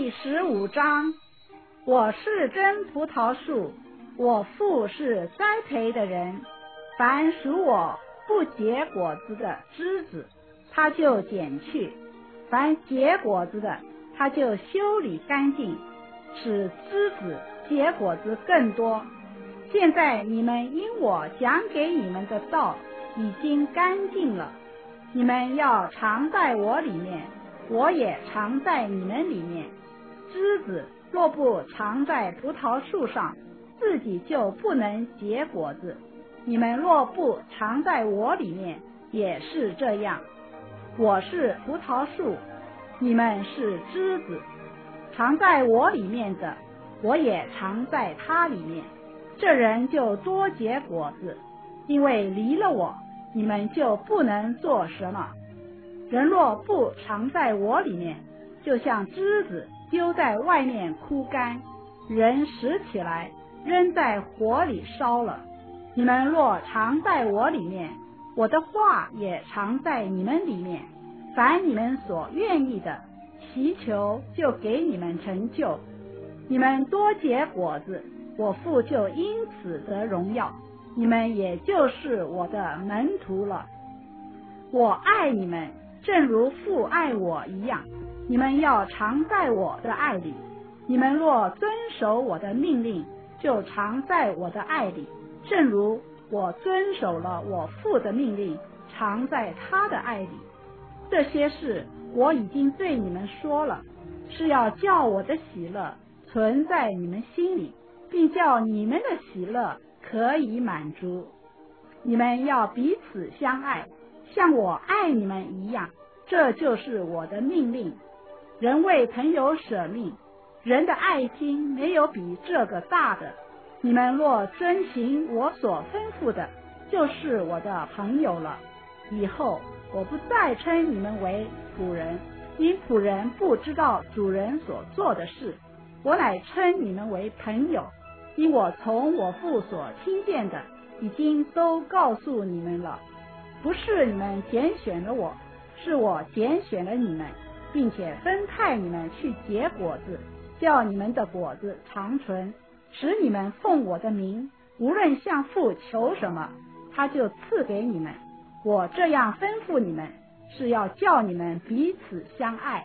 第15章，我是真葡萄树，我父是栽培的人。凡属我不结果子的枝子，他就剪去；凡结果子的，他就修理干净，使枝子结果子更多。现在你们因我讲给你们的道已经干净了，你们要常在我里面，我也常在你们里面。枝子若不常在葡萄树上，自己就不能结果子。你们若不常在我里面，也是这样。我是葡萄树，你们是枝子。常在我里面的，我也常在他里面。这人就多结果子，因为离了我，你们就不能做什么。人若不常在我里面，就像枝子丢在外面枯干，人拾起来扔在火里烧了。你们若常在我里面，我的话也常在你们里面。凡你们所愿意的，祈求就给你们成就。你们多结果子，我父就因此得荣耀，你们也就是我的门徒了。我爱你们，正如父爱我一样，你们要常在我的爱里。你们若遵守我的命令，就常在我的爱里，正如我遵守了我父的命令，常在他的爱里。这些事我已经对你们说了，是要叫我的喜乐存在你们心里，并叫你们的喜乐可以满足。你们要彼此相爱，像我爱你们一样，这就是我的命令。人为朋友舍命，人的爱心没有比这个大的。你们若遵行我所吩咐的，就是我的朋友了。以后我不再称你们为仆人，因仆人不知道主人所做的事。我乃称你们为朋友，因我从我父所听见的，已经都告诉你们了。不是你们拣选了我，是我拣选了你们，并且分派你们去结果子，叫你们的果子长存，使你们奉我的名，无论向父求什么，他就赐给你们。我这样吩咐你们，是要叫你们彼此相爱。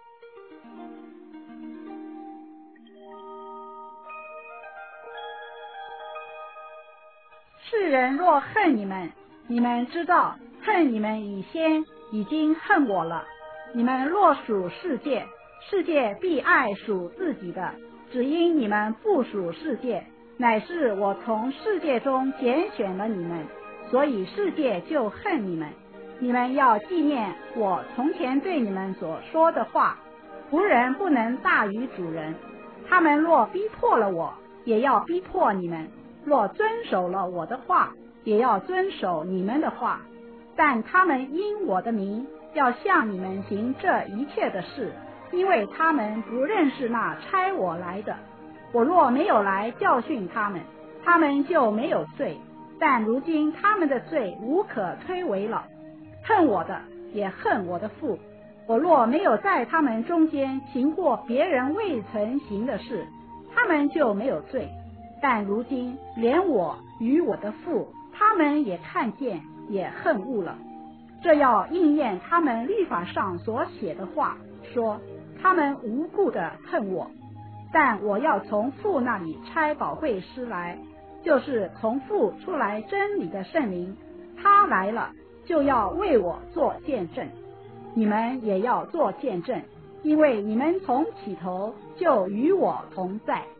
世人若恨你们，你们知道恨你们以先已经恨我了。你们若属世界，世界必爱属自己的，只因你们不属世界，乃是我从世界中拣选了你们，所以世界就恨你们。你们要纪念我从前对你们所说的话，仆人不能大于主人。他们若逼迫了我，也要逼迫你们；若遵守了我的话，也要遵守你们的话。但他们因我的名要向你们行这一切的事，因为他们不认识那差我来的。我若没有来教训他们，他们就没有罪，但如今他们的罪无可推诿了。恨我的也恨我的父。我若没有在他们中间行过别人未曾行的事，他们就没有罪，但如今连我与我的父，他们也看见，也恨恶了。这要应验他们律法上所写的话，说他们无故的恨我。但我要从父那里差保惠师来，就是从父出来真理的圣灵，他来了，就要为我做见证。你们也要做见证，因为你们从起头就与我同在。